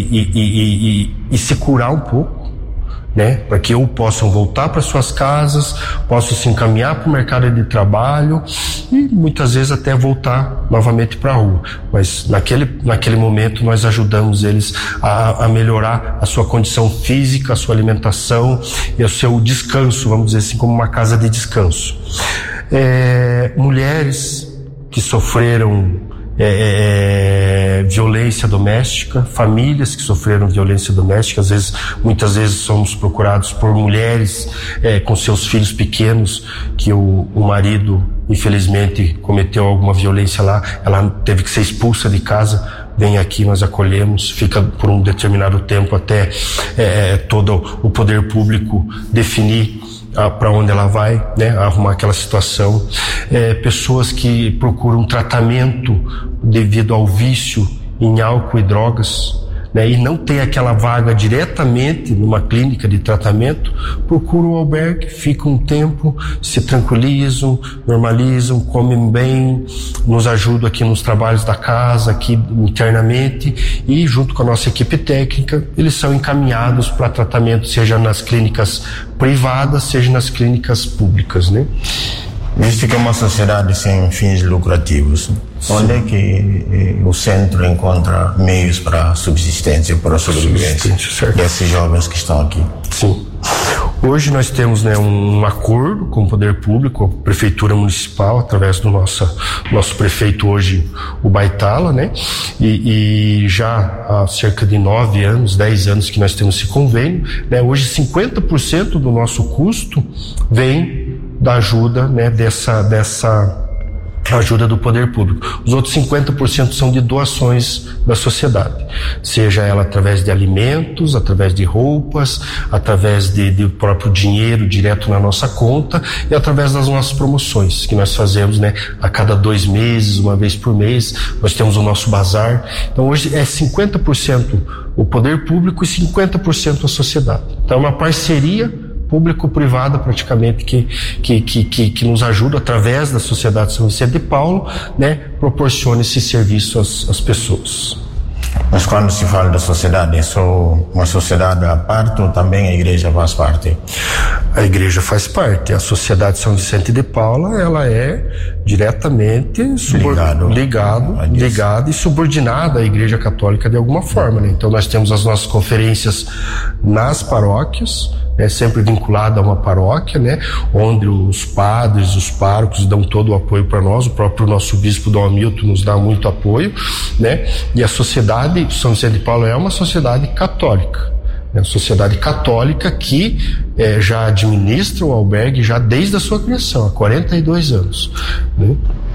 e se curar um pouco, para que ou possam voltar para suas casas, possam se encaminhar para o mercado de trabalho e muitas vezes até voltar novamente para a rua. Mas naquele momento nós ajudamos eles a melhorar a sua condição física, a sua alimentação e o seu descanso, vamos dizer assim, como uma casa de descanso. Mulheres que sofreram violência doméstica, famílias que sofreram violência doméstica, muitas vezes somos procurados por mulheres com seus filhos pequenos, que o marido infelizmente cometeu alguma violência lá, ela teve que ser expulsa de casa, vem aqui, nós acolhemos, fica por um determinado tempo até todo o poder público definir para onde ela vai, arrumar aquela situação. Pessoas que procuram tratamento devido ao vício em álcool e drogas, e não tem aquela vaga diretamente numa clínica de tratamento, procuram o albergue, ficam um tempo, se tranquilizam, normalizam, comem bem, nos ajudam aqui nos trabalhos da casa, aqui internamente, e junto com a nossa equipe técnica, eles são encaminhados para tratamento, seja nas clínicas privadas, seja nas clínicas públicas, Visto que é uma sociedade sem fins lucrativos, onde é que o centro encontra meios para a subsistência, para a sobrevivência desses jovens que estão aqui? Sim. Hoje nós temos um acordo com o poder público, a prefeitura municipal, através do nosso prefeito hoje, o Baitala, e já há cerca de 9 anos, 10 anos que nós temos esse convênio, Hoje 50% do nosso custo vem da ajuda, ajuda do poder público. Os outros 50% são de doações da sociedade, seja ela através de alimentos, através de roupas, através de próprio dinheiro direto na nossa conta e através das nossas promoções que nós fazemos, né, a cada 2 meses, uma vez por mês, nós temos o nosso bazar. Então hoje é 50% o poder público e 50% a sociedade. Então é uma parceria público-privada praticamente que nos ajuda através da Sociedade São Vicente de Paulo, né, proporciona esse serviço às pessoas. Mas quando se fala da sociedade, é só uma sociedade à parte ou também a igreja faz parte? A igreja faz parte. A Sociedade São Vicente de Paulo, ela é diretamente ligada e subordinada à Igreja Católica de alguma forma, né? Então nós temos as nossas conferências nas paróquias, sempre vinculada a uma paróquia, né, onde os padres, os párocos dão todo o apoio para nós, o próprio nosso bispo Dom Hamilton nos dá muito apoio, né, e a Sociedade São Vicente de Paulo é uma sociedade católica, né, sociedade católica que já administra o albergue já desde a sua criação, há 42 anos. Né?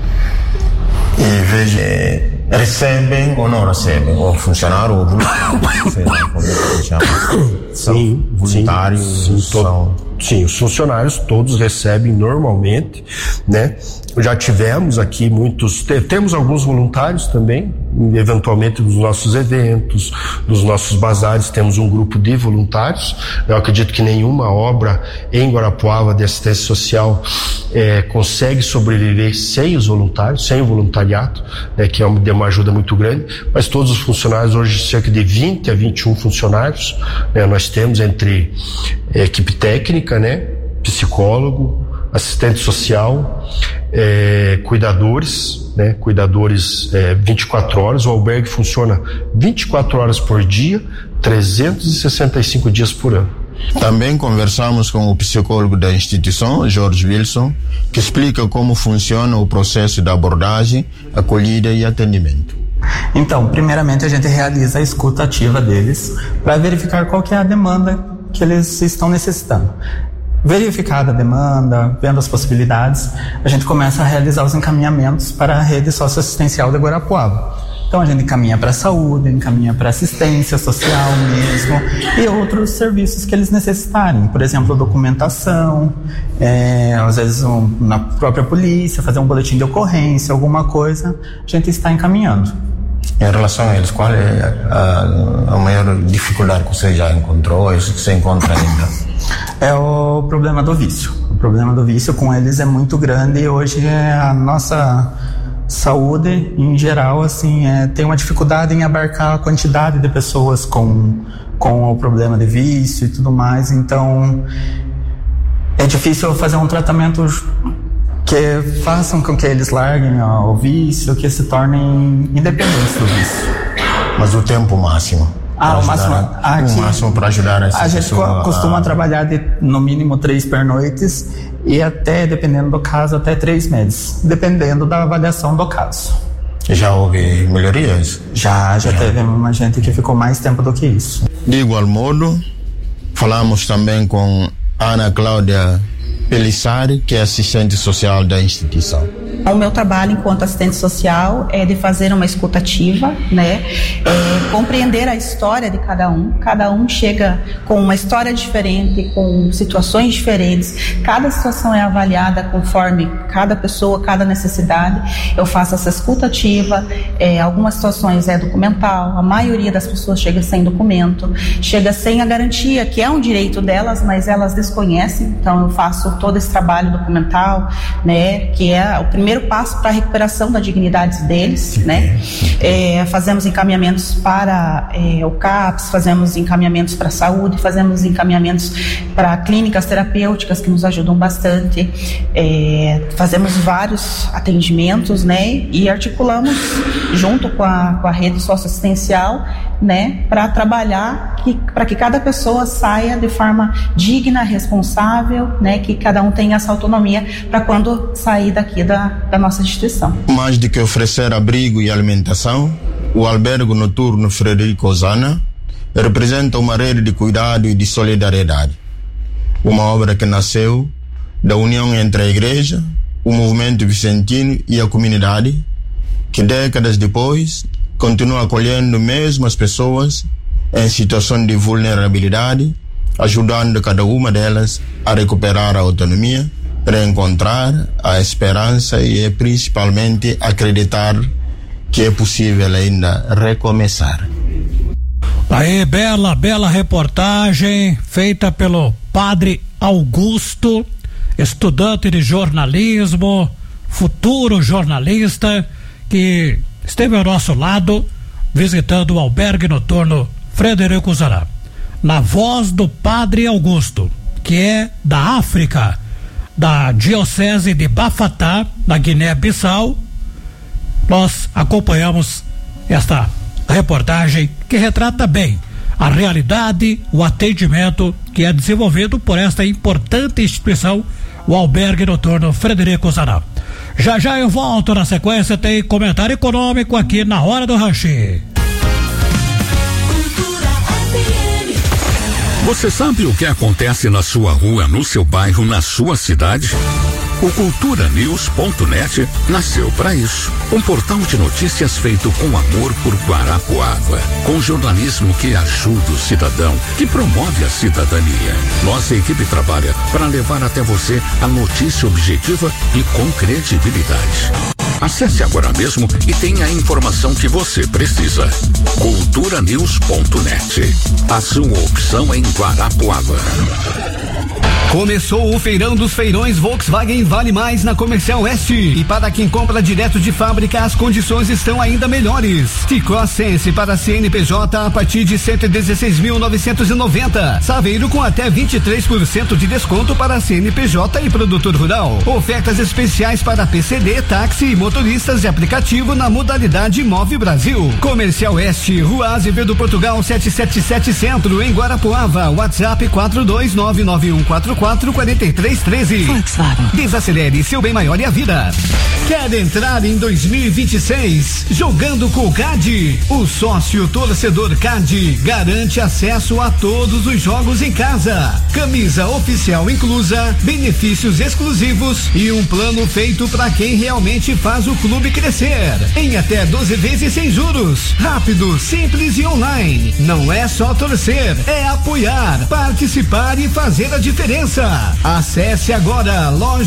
E veja, recebem ou não recebem? Ou funcionário ou sim, voluntários? Sim, os funcionários todos recebem normalmente, né? Já tivemos aqui temos alguns voluntários também, eventualmente nos nossos eventos, nos nossos bazares temos um grupo de voluntários. Eu acredito que nenhuma obra em Guarapuava de assistência social consegue sobreviver sem os voluntários, sem o voluntariado, que é uma ajuda muito grande, mas todos os funcionários, hoje cerca de 20 a 21 funcionários, nós temos entre equipe técnica, né, psicólogo, assistente social, cuidadores, né, 24 horas. O albergue funciona 24 horas por dia, 365 dias por ano. Também conversamos com o psicólogo da instituição, Jorge Wilson, que explica como funciona o processo de abordagem, acolhida e atendimento. Então, primeiramente a gente realiza a escuta ativa deles para verificar qual que é a demanda que eles estão necessitando. Verificada a demanda, vendo as possibilidades, a gente começa a realizar os encaminhamentos para a rede socioassistencial de Guarapuava. Então a gente encaminha para a saúde, encaminha para assistência social mesmo e outros serviços que eles necessitarem. Por exemplo, documentação, às vezes na própria polícia, fazer um boletim de ocorrência, alguma coisa, a gente está encaminhando. Em relação a eles, qual é a maior dificuldade que você já encontrou, isso que você encontra ainda? É o problema do vício. O problema do vício com eles é muito grande e hoje a nossa saúde, em geral, assim, tem uma dificuldade em abarcar a quantidade de pessoas com o problema de vício e tudo mais, então é difícil fazer um tratamento que façam com que eles larguem o vício, que se tornem independentes do vício. Mas o tempo máximo? O máximo para ajudar essa pessoa. A gente costuma trabalhar no mínimo 3 pernoites e até, dependendo do caso, até 3 meses, dependendo da avaliação do caso. Já houve melhorias? Já teve uma gente que ficou mais tempo do que isso. De igual modo, falamos também com Ana Cláudia Pelissari, que é assistente social da instituição. O meu trabalho enquanto assistente social é de fazer uma escuta ativa, né? Compreender a história de cada um. Cada um chega com uma história diferente, com situações diferentes. Cada situação é avaliada conforme cada pessoa, cada necessidade. Eu faço essa escuta ativa. Algumas situações é documental. A maioria das pessoas chega sem documento, chega sem a garantia, que é um direito delas, mas elas desconhecem. Então eu faço todo esse trabalho documental, né? Que é o primeiro passo para a recuperação da dignidade deles, né? Fazemos encaminhamentos para o CAPS, fazemos encaminhamentos para a saúde, fazemos encaminhamentos para clínicas terapêuticas que nos ajudam bastante, fazemos vários atendimentos, né? E articulamos junto com a rede socioassistencial, né? Para trabalhar para que cada pessoa saia de forma digna, responsável, né? Que cada um tenha essa autonomia para quando sair daqui da nossa instituição. Mais do que oferecer abrigo e alimentação, o albergue noturno Frederico Osana representa uma rede de cuidado e de solidariedade. Uma obra que nasceu da união entre a igreja, o movimento vicentino e a comunidade, que décadas depois continua acolhendo mesmo as pessoas em situação de vulnerabilidade, ajudando cada uma delas a recuperar a autonomia, reencontrar a esperança e principalmente acreditar que é possível ainda recomeçar. Aí, bela reportagem feita pelo Padre Augusto, estudante de jornalismo, futuro jornalista, que esteve ao nosso lado visitando o albergue noturno Frederico Zará. Na voz do Padre Augusto, que é da África, da Diocese de Bafatá, na Guiné-Bissau, nós acompanhamos esta reportagem que retrata bem a realidade, o atendimento que é desenvolvido por esta importante instituição, o albergue noturno Frederico Zará. Já eu volto, na sequência tem comentário econômico aqui na Hora do Rush. Você sabe o que acontece na sua rua, no seu bairro, na sua cidade? O culturanews.net nasceu para isso. Um portal de notícias feito com amor por Guarapuava, com jornalismo que ajuda o cidadão, que promove a cidadania. Nossa equipe trabalha para levar até você a notícia objetiva e com credibilidade. Acesse agora mesmo e tenha a informação que você precisa. culturanews.net. A sua opção em Guarapuava. Começou o feirão dos feirões Volkswagen Vale Mais na Comercial Oeste. E para quem compra direto de fábrica, as condições estão ainda melhores. Ticó Sense para CNPJ a partir de 116.990. Saveiro com até 23% de desconto para CNPJ e produtor rural. Ofertas especiais para PCD, táxi e motoristas de aplicativo na modalidade Move Brasil. Comercial Oeste, Rua Azevedo Portugal 777 Centro, em Guarapuava. WhatsApp 4299144 4313. Volkswagen. Desacelere seu bem maior e a vida. Quer entrar em 2026 jogando com o CAD? O sócio torcedor CAD garante acesso a todos os jogos em casa. Camisa oficial inclusa, benefícios exclusivos e um plano feito para quem realmente faz o clube crescer. Em até 12 vezes sem juros. Rápido, simples e online. Não é só torcer, é apoiar, participar e fazer a diferença. Acesse agora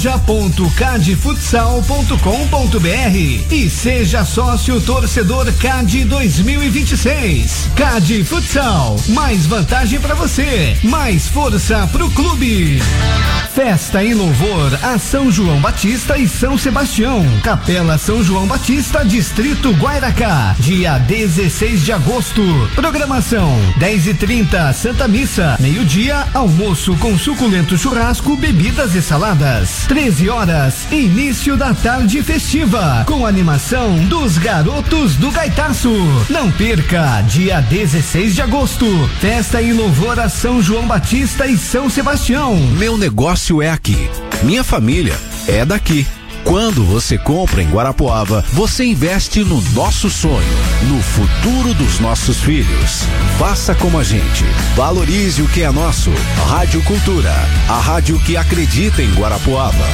loja.cadfutsal.com.br e seja sócio torcedor CAD 2026. CAD Futsal, mais vantagem para você, mais força pro clube. Festa em louvor a São João Batista e São Sebastião. Capela São João Batista, Distrito Guairacá, dia 16 de agosto. Programação 10h30, Santa Missa, meio-dia, almoço com suculento churrasco, bebidas e saladas. 13 horas, início da tarde festiva, com animação dos Garotos do Gaitaço. Não perca, dia 16 de agosto, festa em louvor a São João Batista e São Sebastião. Meu negócio é aqui, minha família é daqui. Quando você compra em Guarapuava, você investe no nosso sonho, no futuro dos nossos filhos. Faça como a gente. Valorize o que é nosso. Rádio Cultura, a rádio que acredita em Guarapuava.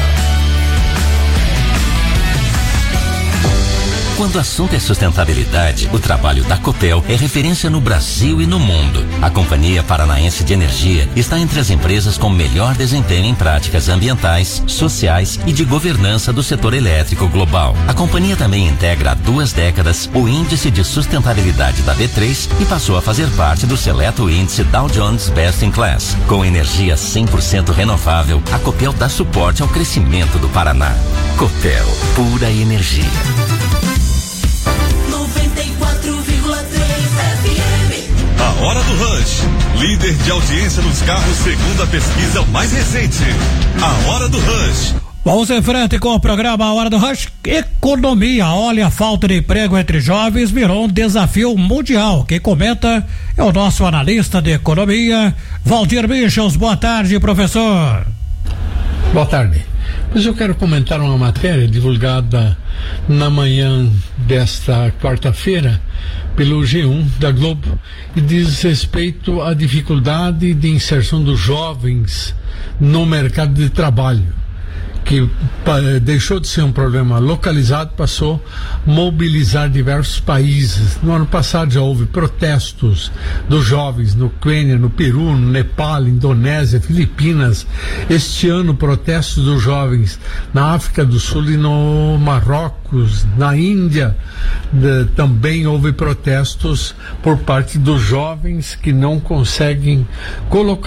Quando o assunto é sustentabilidade, o trabalho da Copel é referência no Brasil e no mundo. A Companhia Paranaense de Energia está entre as empresas com melhor desempenho em práticas ambientais, sociais e de governança do setor elétrico global. A companhia também integra há 2 décadas o Índice de Sustentabilidade da B3 e passou a fazer parte do seleto índice Dow Jones Best in Class. Com energia 100% renovável, a Copel dá suporte ao crescimento do Paraná. Copel, pura energia. 94,3 FM. A Hora do Rush, líder de audiência nos carros segundo a pesquisa mais recente. A Hora do Rush. Vamos em frente com o programa A Hora do Rush. Economia, olha, a falta de emprego entre jovens virou um desafio mundial. Quem comenta é o nosso analista de economia, Valdir Michels. Boa tarde, professor. Boa tarde. Mas eu quero comentar uma matéria divulgada na manhã desta quarta-feira pelo G1 da Globo e diz respeito à dificuldade de inserção dos jovens no mercado de trabalho, que deixou de ser um problema localizado, passou a mobilizar diversos países. No ano passado já houve protestos dos jovens no Quênia, no Peru, no Nepal, Indonésia, Filipinas. Este ano, protestos dos jovens na África do Sul e no Marrocos, na Índia. Também houve protestos por parte dos jovens que não conseguem colocar